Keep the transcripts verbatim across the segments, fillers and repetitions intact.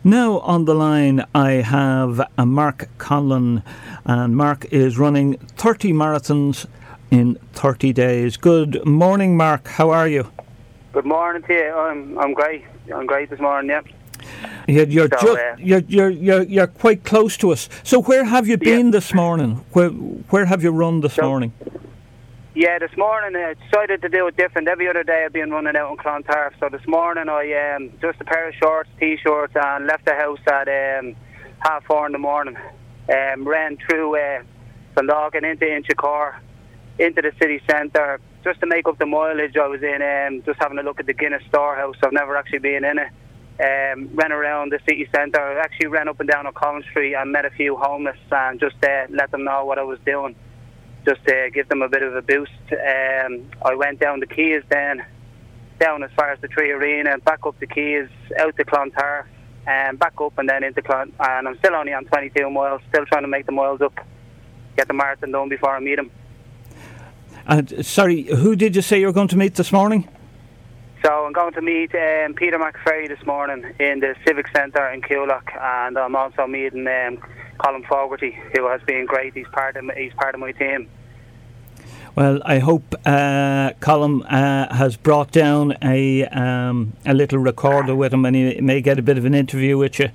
Now on the line I have a Mark Conlon, and Mark is running thirty marathons in thirty days. Good morning, Mark. How are you? Good morning to you. I'm I'm great. I'm great this morning. Yeah. You're you're, So, ju- uh, you're you're you're you're quite close to us. So where have you been Yeah. this morning? Where where have you run this So- morning? Yeah, this morning I decided to do it different. Every other day I've been running out in Clontarf. So this morning I um, just a pair of shorts, t-shirts, and left the house at um, half four in the morning. Um, ran through uh, Dundalkin into Inchicore, into the city centre, just to make up the mileage. I was in um, just having a look at the Guinness storehouse. I've never actually been in it. Um, ran around the city centre. I actually ran up and down on Collins Street and met a few homeless and just uh, let them know what I was doing, just to give them a bit of a boost. Um, I went down the quays then, down as far as the Tree Arena, back up the quays, out to Clontarf, and back up and then into Clon. And I'm still only on twenty-two miles, still trying to make the miles up, get the marathon done before I meet him. And sorry, who did you say you were going to meet this morning? So I'm going to meet um, Peter McFerry this morning in the Civic Centre in Coolock, and I'm also meeting um, Colin Fogarty, who has been great. He's part of he's part of my team. Well, I hope uh, Colin uh, has brought down a um, a little recorder with him, and he may get a bit of an interview with you.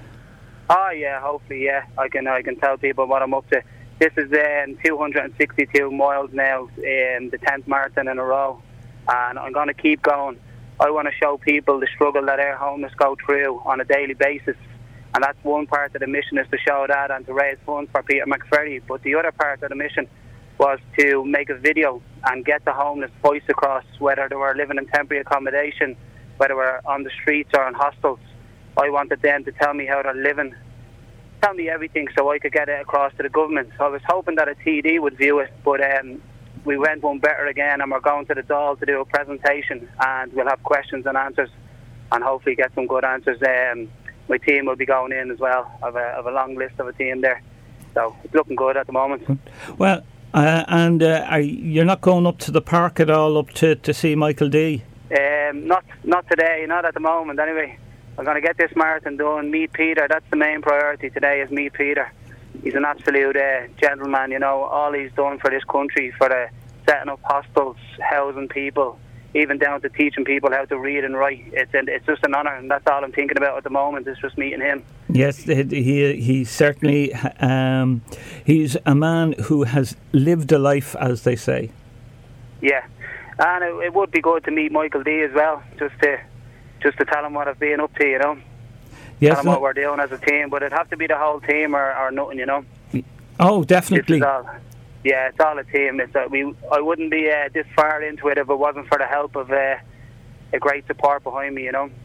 Oh yeah, hopefully yeah. I can I can tell people what I'm up to. This is um, two hundred sixty-two miles now, um, the tenth marathon in a row, and I'm going to keep going. I want to show people the struggle that our homeless go through on a daily basis, and that's one part of the mission, is to show that and to raise funds for Peter McFerry. But the other part of the mission was to make a video and get the homeless voice across, whether they were living in temporary accommodation, whether they were on the streets or in hostels. I wanted them to tell me how they're living, tell me everything so I could get it across to the government. So I was hoping that a T D would view it, but um, we went one better again, and we're going to the Dáil to do a presentation, and we'll have questions and answers and hopefully get some good answers. Um, my team will be going in as well. I have a, I have a long list of a team there, so it's looking good at the moment. Well, uh, and uh, are you, you're not going up to the park at all, up to, to see Michael D? Um, not not today, not at the moment anyway. I'm going to get this marathon done, meet Peter. That's the main priority today, is meet Peter. He's an absolute uh, gentleman, you know. All he's done for this country, for the setting up hostels, housing people, even down to teaching people how to read and write. It's it's just an honour, and that's all I'm thinking about at the moment, is just meeting him. Yes, he he certainly um, he's a man who has lived a life, as they say. Yeah, and it, it would be good to meet Michael D as well, just to just to tell him what I've been up to, you know. Yes, tell him no. what we're doing as a team, but it'd have to be the whole team or, or nothing, you know. Oh, definitely. This is all, yeah, it's all a team. It's a, we. I wouldn't be uh, this far into it if it wasn't for the help of uh, a great support behind me, you know.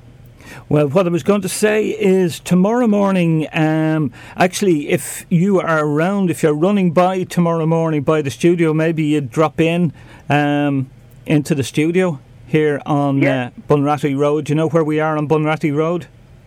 Well, what I was going to say is tomorrow morning, um, actually, if you are around, if you're running by tomorrow morning by the studio, maybe you'd drop in um, into the studio here on Yeah. uh, Bunratty Road. You know where we are on Bunratty Road?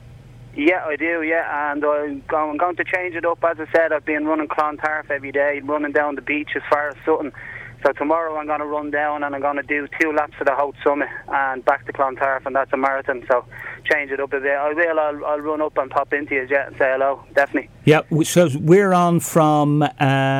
Yeah, I do, yeah, and I'm going, I'm going to change it up. As I said, I've been running Clontarf every day, running down the beach as far as Sutton. So tomorrow I'm going to run down and I'm going to do two laps of the Hout Summit and back to Clontarf, and that's a marathon, so change it up a bit. I will, I'll, I'll run up and pop into you, Jet, and say hello, definitely. Yeah, so we're on from uh,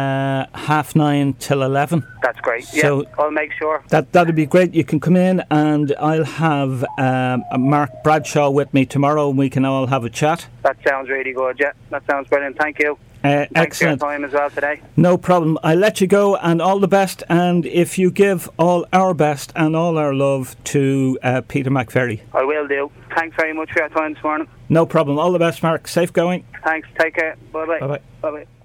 half nine till eleven. That's great, So yeah, I'll make sure. That, that'd be great. You can come in, and I'll have um, Mark Bradshaw with me tomorrow, and we can all have a chat. That sounds really good, yeah, that sounds brilliant, thank you. Uh, Thanks excellent. for your time as well today. No problem. I'll let you go, and all the best. And if you give all our best and all our love to uh, Peter McFerry. I will do. Thanks very much for your time this morning. No problem. All the best, Mark. Safe going. Thanks, take care, bye-bye. Bye-bye. Bye-bye.